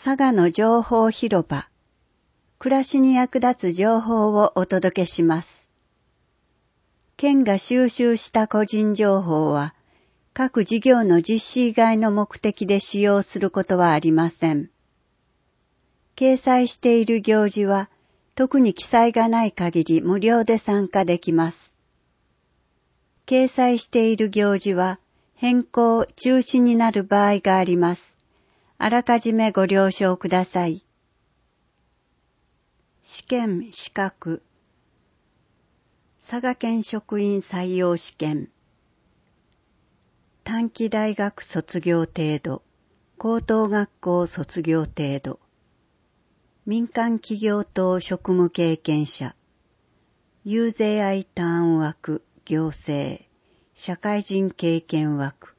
佐賀の情報広場。暮らしに役立つ情報をお届けします。県が収集した個人情報は、各事業の実施以外の目的で使用することはありません。掲載している行事は、特に記載がない限り無料で参加できます。掲載している行事は、変更・中止になる場合があります。あらかじめご了承ください。試験・資格。佐賀県職員採用試験。短期大学卒業程度、高等学校卒業程度。民間企業等職務経験者。遊説愛ターン枠、行政、社会人経験枠。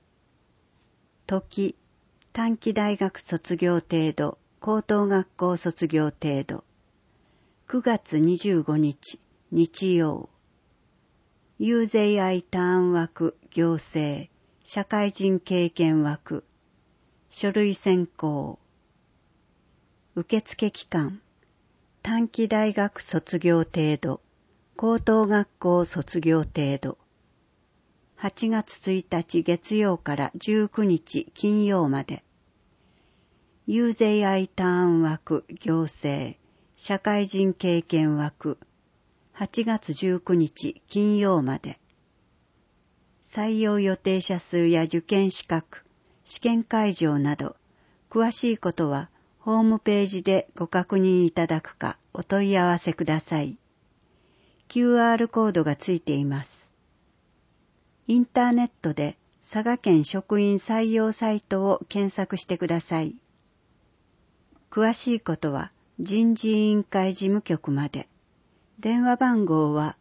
時、短期大学卒業程度、高等学校卒業程度。9月25日、日曜。遊説愛ターン枠、行政、社会人経験枠。書類選考。受付期間。短期大学卒業程度、高等学校卒業程度。8月1日月曜から19日金曜まで。遊説愛ターン枠、行政、社会人経験枠。8月19日金曜まで。採用予定者数や受験資格、試験会場など、詳しいことはホームページでご確認いただくかお問い合わせください。QR コードがついています。インターネットで佐賀県職員採用サイトを検索してください。詳しいことは人事委員会事務局まで。電話番号は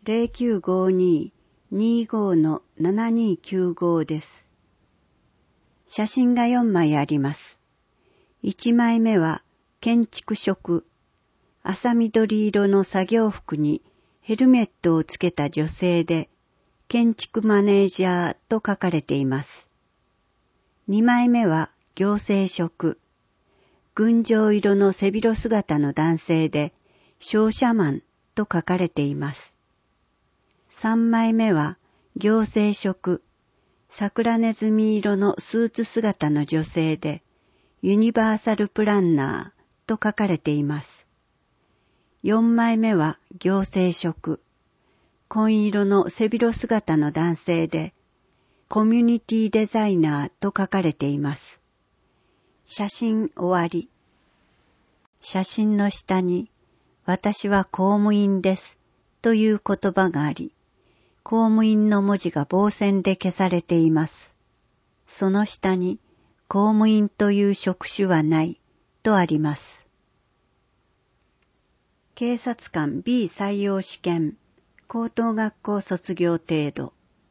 0952-25-7295 です。写真が4枚あります。1枚目は建築職、浅緑色の作業服にヘルメットをつけた女性で、建築マネージャーと書かれています。2枚目は行政職、群青色の背広姿の男性で、商社マンと書かれています。3枚目は行政職、桜ネズミ色のスーツ姿の女性で、ユニバーサルプランナーと書かれています。4枚目は行政職、紺色の背広姿の男性で、コミュニティデザイナーと書かれています。写真終わり。写真の下に、私は公務員ですという言葉があり、公務員の文字が棒線で消されています。その下に、公務員という職種はないとあります。警察官 B 採用試験。高等学校卒業程度。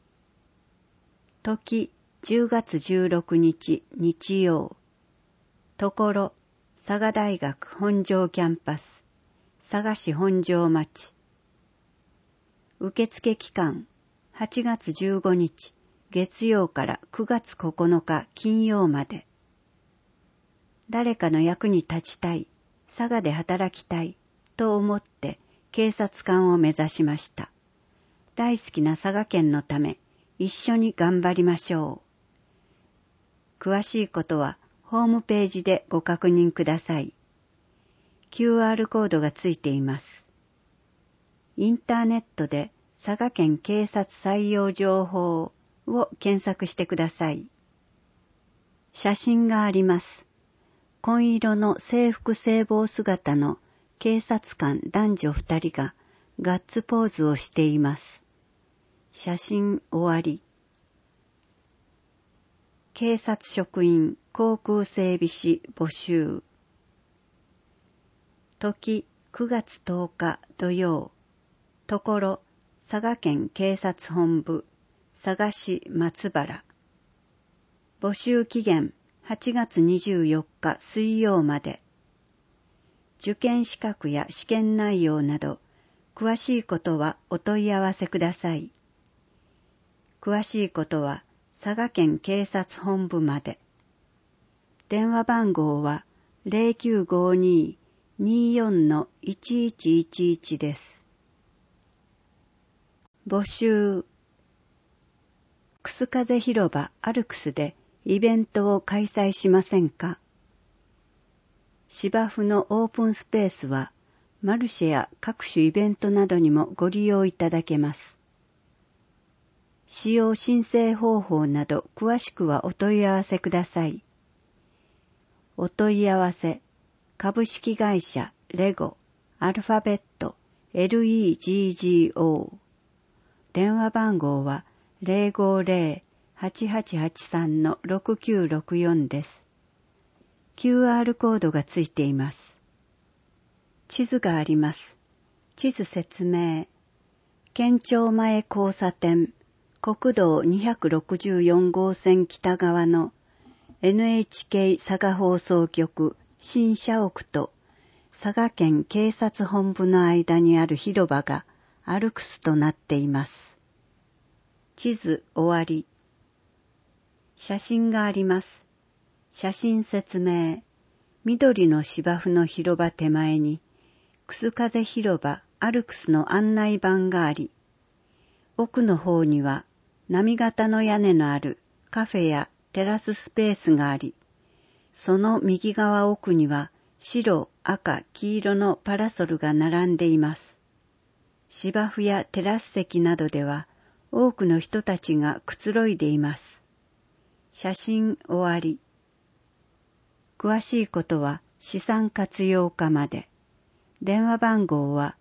時、10月16日日曜。ところ、佐賀大学本庄キャンパス、佐賀市本庄町。受付期間、8月15日月曜から9月9日金曜まで。誰かの役に立ちたい、佐賀で働きたいと思って警察官を目指しました。大好きな佐賀県のため一緒に頑張りましょう。詳しいことはホームページでご確認ください。QR コードがついています。インターネットで佐賀県警察採用情報を検索してください。写真があります。紺色の制服制帽姿の警察官男女2人がガッツポーズをしています。写真終わり。警察職員航空整備士募集。時9月10日土曜。ところ佐賀県警察本部佐賀市松原。募集期限8月24日水曜まで。受験資格や試験内容など詳しいことはお問い合わせください。詳しいことは佐賀県警察本部まで。電話番号は 0952-24-1111です。募集。クス風広場アルクスでイベントを開催しませんか？芝生のオープンスペースはマルシェや各種イベントなどにもご利用いただけます。使用申請方法など詳しくはお問い合わせください。お問い合わせ、株式会社レゴ、アルファベット、LEGGO。電話番号は050-8883-6964です。QR コードがついています。地図があります。地図説明。県庁前交差点、国道264号線北側の NHK 佐賀放送局新社屋と佐賀県警察本部の間にある広場がアルクスとなっています。地図終わり。写真があります。写真説明。緑の芝生の広場手前にクス風広場アルクスの案内板があり、奥の方には波形の屋根のあるカフェやテラススペースがあり、その右側奥には白、赤、黄色のパラソルが並んでいます。芝生やテラス席などでは多くの人たちがくつろいでいます。写真終わり。詳しいことは資産活用課まで。電話番号は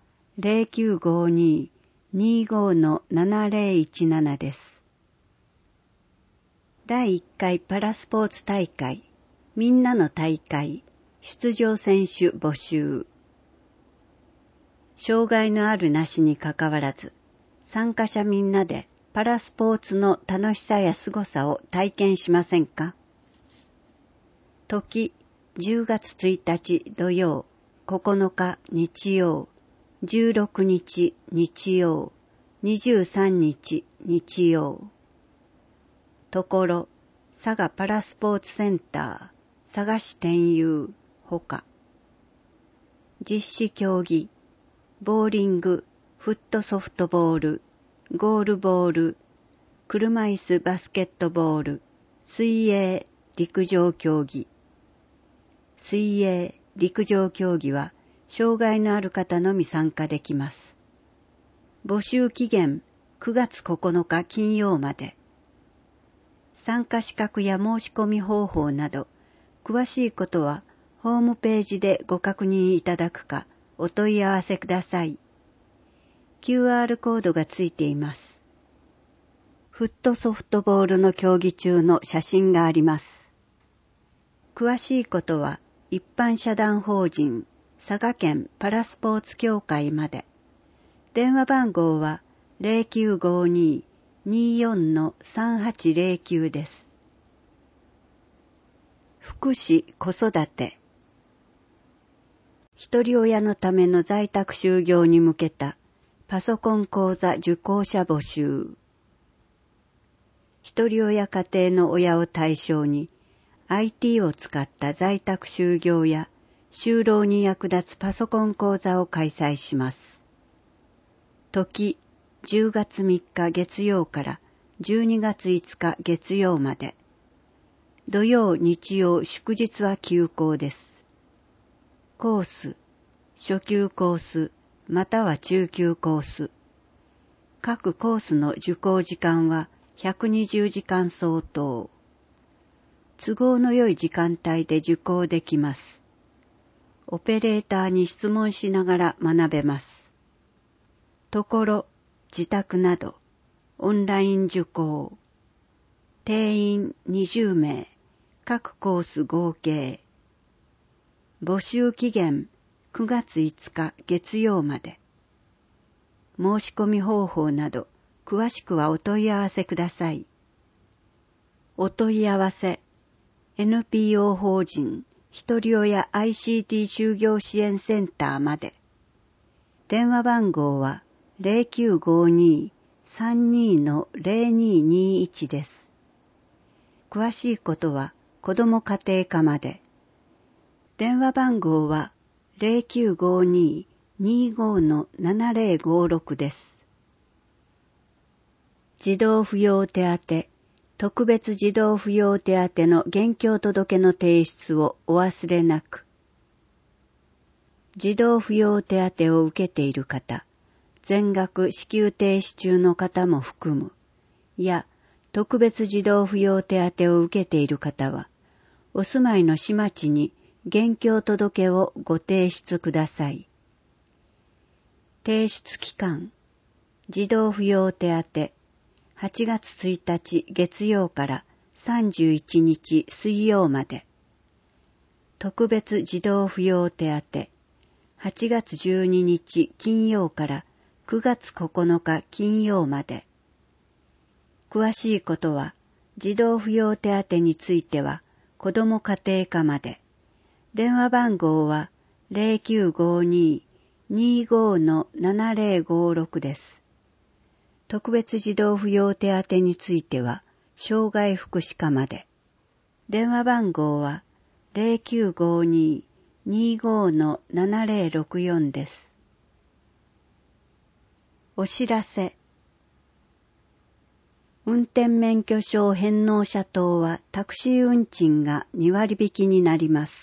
0952-25-7017 です。第1回パラスポーツ大会、みんなの大会、出場選手募集。障害のあるなしにかかわらず、参加者みんなでパラスポーツの楽しさや凄さを体験しませんか？時、10月1日土曜、9日日曜、16日日曜、23日日曜。ところ、佐賀パラスポーツセンター、佐賀市天遊、ほか。実施競技、ボーリング、フットソフトボール、ゴールボール、車椅子バスケットボール、水泳、陸上競技。水泳、陸上競技は障害のある方のみ参加できます。募集期限9月9日金曜まで。参加資格や申し込み方法など、詳しいことはホームページでご確認いただくかお問い合わせください。QR コードがついています。フットソフトボールの競技中の写真があります。詳しいことは一般社団法人佐賀県パラスポーツ協会まで。電話番号は 0952-24-3809 です。福祉・子育て。一人親のための在宅就業に向けたパソコン講座受講者募集。一人親家庭の親を対象に IT を使った在宅就業や就労に役立つパソコン講座を開催します。時、10月3日月曜から12月5日月曜まで。土曜、日曜、祝日は休講です。コース、初級コース、または中級コース。各コースの受講時間は120時間相当。都合の良い時間帯で受講できます。オペレーターに質問しながら学べます。ところ、自宅など、オンライン受講。定員20名、各コース合計。募集期限9月5日月曜まで。申し込み方法など、詳しくはお問い合わせください。お問い合わせ、NPO 法人ひとり親 ICT 就業支援センターまで。電話番号は 0952-32-0221 です。詳しいことは子ども家庭課まで。 電話番号は 0952-25-7056 です。児童扶養手当、特別児童扶養手当の現況届の提出をお忘れなく。児童扶養手当を受けている方、全額支給停止中の方も含む、や特別児童扶養手当を受けている方は、お住まいの市町に現況届をご提出ください。提出期間、児童扶養手当、8月1日月曜から31日水曜まで。特別児童扶養手当、8月12日金曜から9月9日金曜まで。詳しいことは、児童扶養手当については、子ども家庭課まで。電話番号は 0952-25-7056 です。特別児童扶養手当については、障害福祉課まで。電話番号は 0952-25-7064 です。お知らせ。運転免許証返納者等はタクシー運賃が2割引きになります。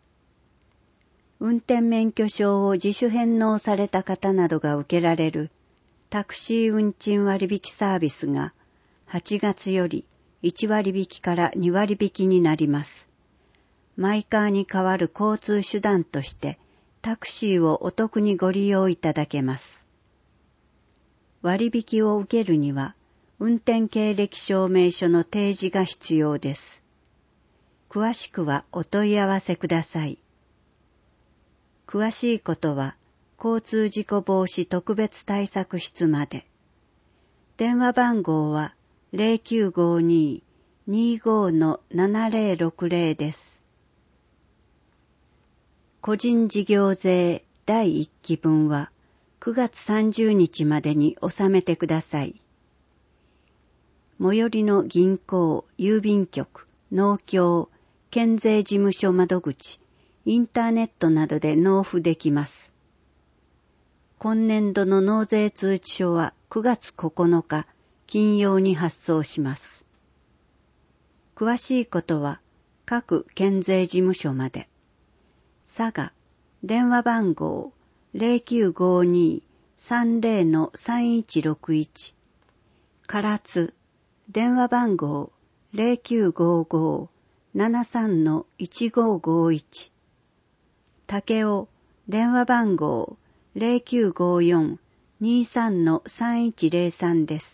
運転免許証を自主返納された方などが受けられるタクシー運賃割引サービスが8月より1割引きから2割引きになります。マイカーに代わる交通手段としてタクシーをお得にご利用いただけます。割引を受けるには運転経歴証明書の提示が必要です。詳しくはお問い合わせください。詳しいことは交通事故防止特別対策室まで。電話番号は 0952-25-7060 です。個人事業税第1期分は9月30日までに納めてください。最寄りの銀行、郵便局、農協、県税事務所窓口、インターネットなどで納付できます。今年度の納税通知書は9月9日金曜に発送します。詳しいことは各県税事務所まで。佐賀、電話番号 0952-30-3161 唐津、電話番号 0955-73-1551 武雄、電話番号 0954-23-3103 です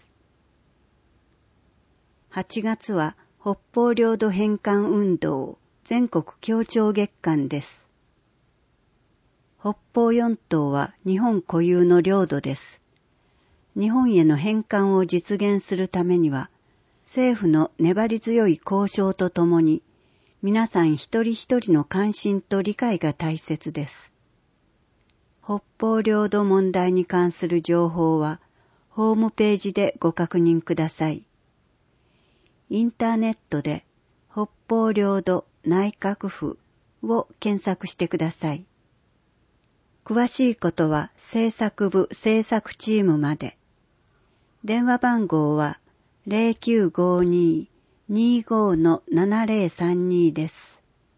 。8月は北方領土返還運動全国協調月間です。北方四島は日本固有の領土です。日本への返還を実現するためには、政府の粘り強い交渉とともに、皆さん一人一人の関心と理解が大切です。北方領土問題に関する情報は、ホームページでご確認ください。インターネットで、北方領土内閣府を検索してください。詳しいことは政策部政策チームまで。電話番号は、0952-25-7032 です。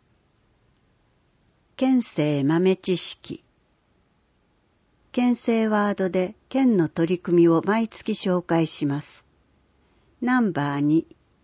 県政豆知識。県政ワードで県の取り組みを毎月紹介します。ナンバー2。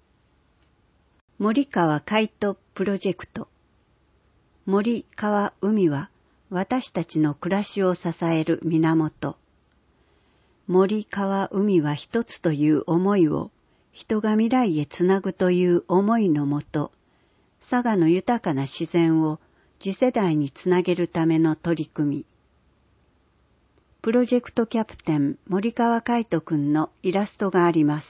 森川海渡プロジェクト。森川海は私たちの暮らしを支える源。森川海は一つという思いを人が未来へつなぐという思いのもと、佐賀の豊かな自然を次世代につなげるための取り組み。プロジェクトキャプテン森川海斗くんのイラストがあります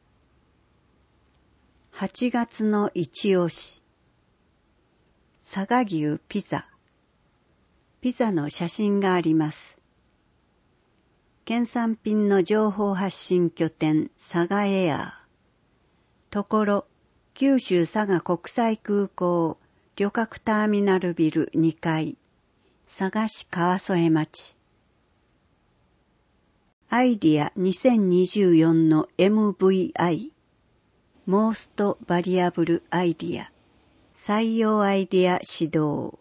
。8月の一押し。佐賀牛ピザ。ピザの写真があります。県産品の情報発信拠点佐賀エアー。ところ、九州佐賀国際空港旅客ターミナルビル2階、佐賀市川添町。アイディア2024の MVI、モーストバリアブルアイディア、採用アイディア指導。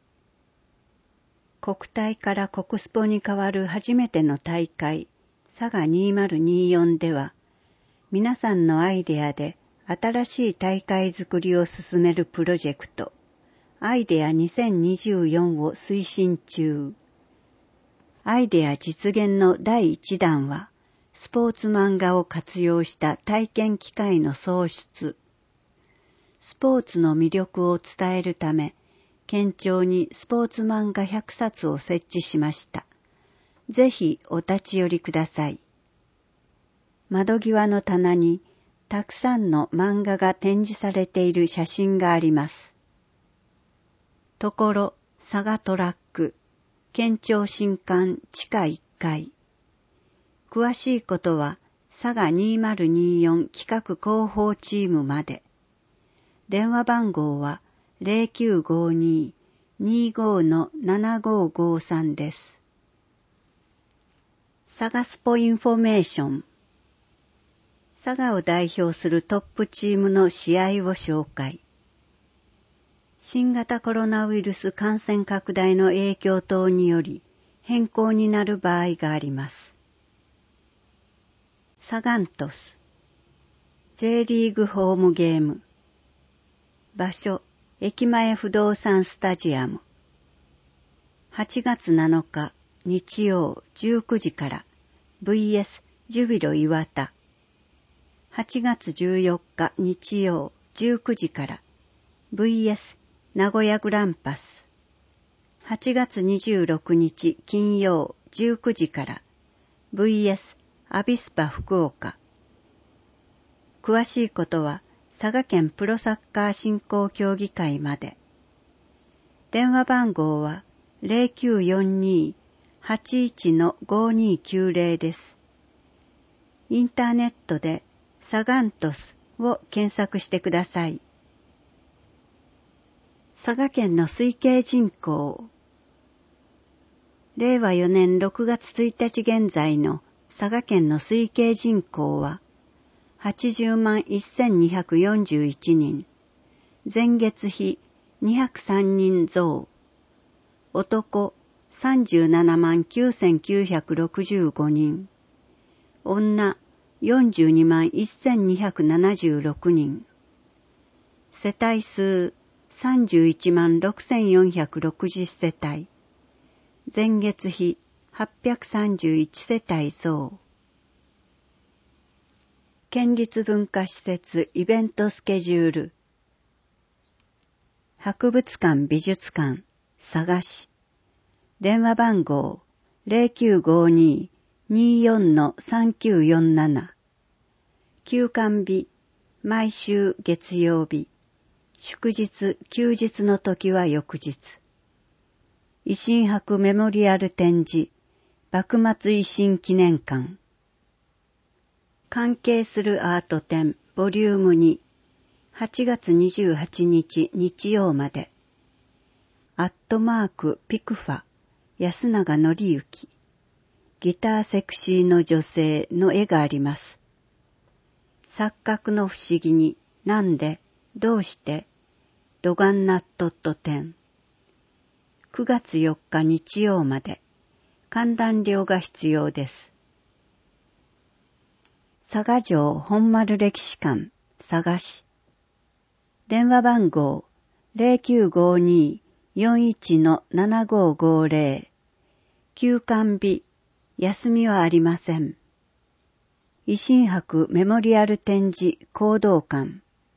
国体から国スポに代わる初めての大会、佐賀2024では、皆さんのアイデアで新しい大会づくりを進めるプロジェクト、アイデア2024を推進中。アイデア実現の第1弾は、スポーツ漫画を活用した体験機会の創出。スポーツの魅力を伝えるため、県庁にスポーツ漫画100冊を設置しました。ぜひお立ち寄りください。窓際の棚にたくさんの漫画が展示されている写真があります。ところ、佐賀トラック、県庁新館地下1階。詳しいことは佐賀2024企画広報チームまで。電話番号は0952-25-7553です。佐賀スポインフォメーション。佐賀を代表するトップチームの試合を紹介。新型コロナウイルス感染拡大の影響等により変更になる場合があります。サガン鳥栖 J リーグホームゲーム。場所、駅前不動産スタジアム。8月7日日曜19時から VS ジュビロ磐田。8月14日日曜19時から VS 名古屋グランパス。8月26日金曜19時から VS アビスパ福岡。詳しいことは佐賀県プロサッカー振興協議会まで。電話番号は 0942-81-5290 です。インターネットでサガン鳥栖を検索してください。佐賀県の推計人口。令和4年6月1日現在の佐賀県の推計人口は80万1241人。前月比203人増。男37万9965人。女42万1276人。世帯数31万6460世帯。前月比831世帯増。県立文化施設イベントスケジュール。博物館美術館佐賀市。電話番号 0952-24-3947。休館日毎週月曜日。祝日休日の時は翌日。維新博メモリアル展示幕末維新記念館。関係するアート展ボリューム2、8月28日日曜まで。ピクファ安永則之。ギターセクシーの女性の絵があります。錯覚の不思議になんでどうしてドガンナットット展。9月4日日曜まで。観覧料が必要です。佐賀城本丸歴史館佐賀市。電話番号 0952-41-7550。休館日休みはありません。維新博メモリアル展示講道館。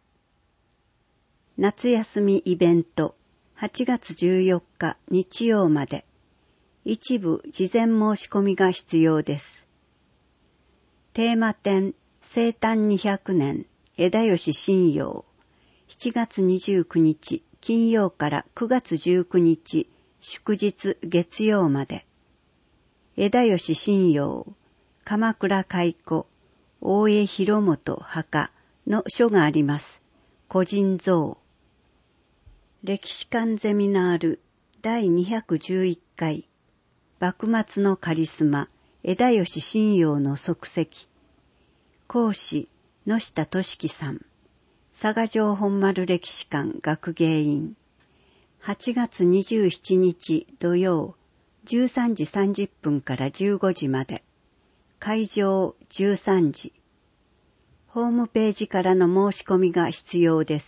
夏休みイベント8月14日日曜まで。一部事前申し込みが必要です。テーマ展生誕200年枝吉信陽。7月29日金曜から9月19日祝日月曜まで。枝吉信陽鎌倉開古大江広元墓の書があります。個人像。 歴史観ゼミナール第211回幕末のカリスマ枝吉信陽の足跡。講師野下俊樹さん。佐賀城本丸歴史館学芸員。8月27日土曜13時30分から15時まで。会場13時。ホームページからの申し込みが必要です。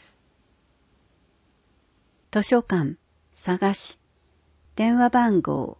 図書館佐賀市。電話番号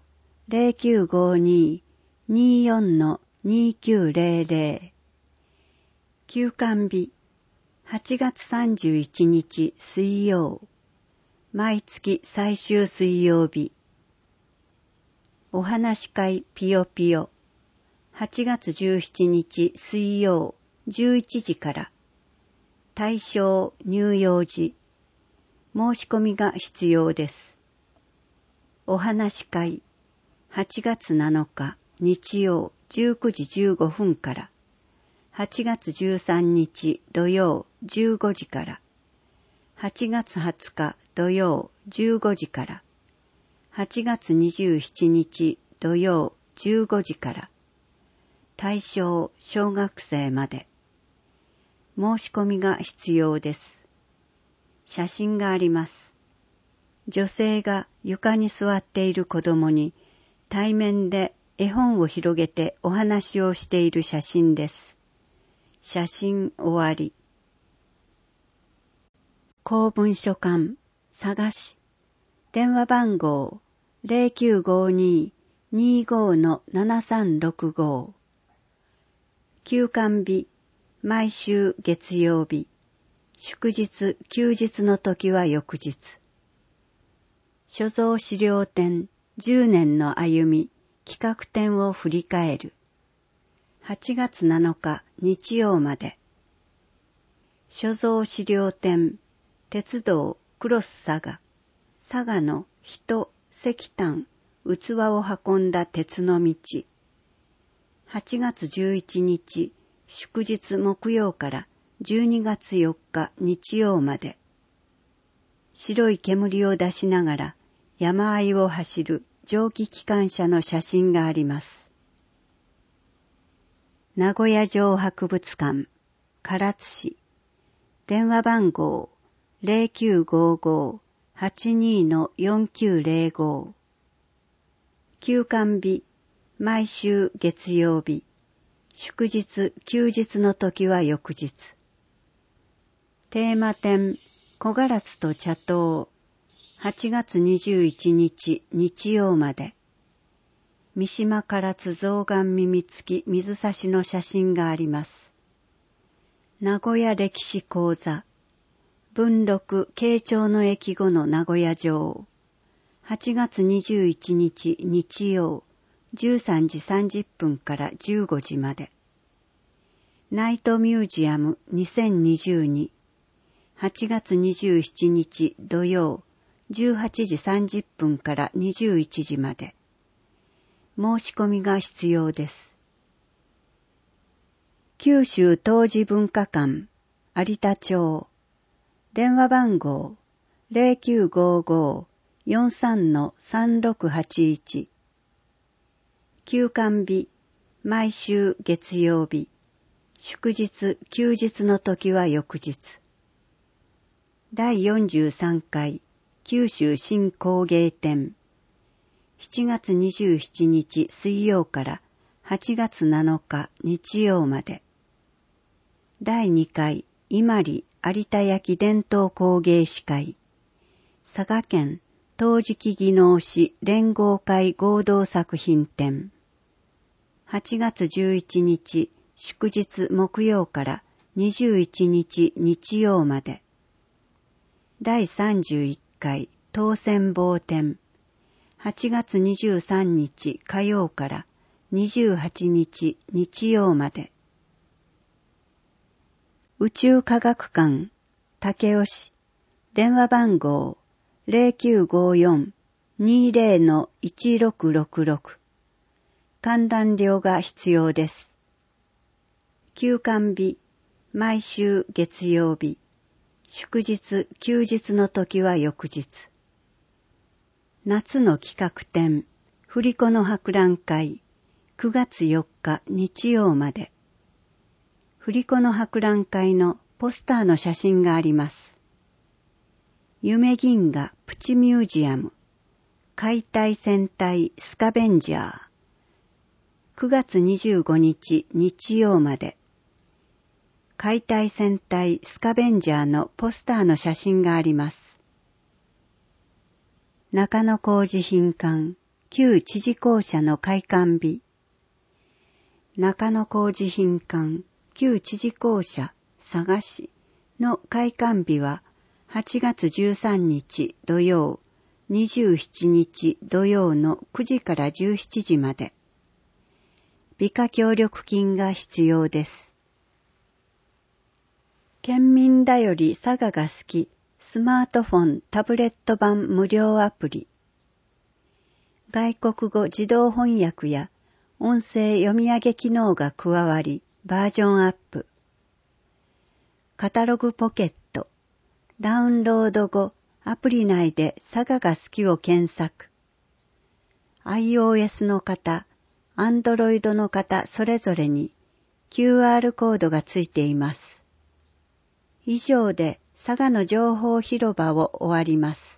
0952-24-2900。休館日8月31日水曜。毎月最終水曜日。お話し会ピヨピヨ。8月17日水曜11時から。対象乳幼児。申し込みが必要です。お話し会8月7日日曜19時15分から。8月13日土曜15時から。8月20日土曜15時から。8月27日土曜15時から。対象小学生まで。申し込みが必要です。写真があります。女性が床に座っている子供に対面で絵本を広げてお話をしている写真です。写真終わり。公文書館佐賀市。電話番号 0952-25-7365。休館日毎週月曜日。祝日休日の時は翌日。所蔵資料展10年の歩み企画展を振り返る。8月7日日曜まで。所蔵資料展鉄道クロス佐賀。佐賀の人、石炭、器を運んだ鉄の道。8月11日祝日木曜から12月4日日曜まで。白い煙を出しながら山あいを走る蒸気機関車の写真があります。名古屋城博物館唐津市。電話番号 0955-82-4905。休館日毎週月曜日。祝日休日の時は翌日。テーマ展木枯らつと茶頭。8月21日日曜まで。三島唐津象眼耳付き水差しの写真があります。名古屋歴史講座。文録慶長の役後の名古屋城。8月21日日曜13時30分から15時まで。ナイトミュージアム2022。8月27日土曜18時30分から21時まで。申し込みが必要です。九州陶磁文化館有田町。電話番号 0955-43-3681。休館日毎週月曜日。祝日休日の時は翌日。第43回九州新工芸展。7月27日水曜から8月7日日曜まで。第2回伊万里有田焼伝統工芸士会。佐賀県陶磁器技能士連合会合同作品展。8月11日祝日木曜から21日日曜まで。第31回当選棒展。8月23日火曜から28日日曜まで。宇宙科学館武雄市。電話番号 0954-20-1666。観覧料が必要です。休館日毎週月曜日。 祝日、休日の時は翌日。夏の企画展、振り子の博覧会、9月4日日曜まで。振り子の博覧会のポスターの写真があります。夢銀河プチミュージアム、解体戦隊スカベンジャー、9月25日日曜まで。解体戦隊スカベンジャーのポスターの写真があります。中野工事品館、旧知事公舎の開館日。中野工事品館、旧知事公舎、佐賀市の開館日は8月13日土曜、27日土曜の9時から17時まで。美化協力金が必要です。県民だより佐賀が好き、スマートフォン、タブレット版無料アプリ。外国語自動翻訳や音声読み上げ機能が加わり、バージョンアップ。カタログポケット。ダウンロード後、アプリ内で佐賀が好きを検索。iOS の方、Android の方それぞれに QR コードがついています。以上で佐賀の情報広場を終わります。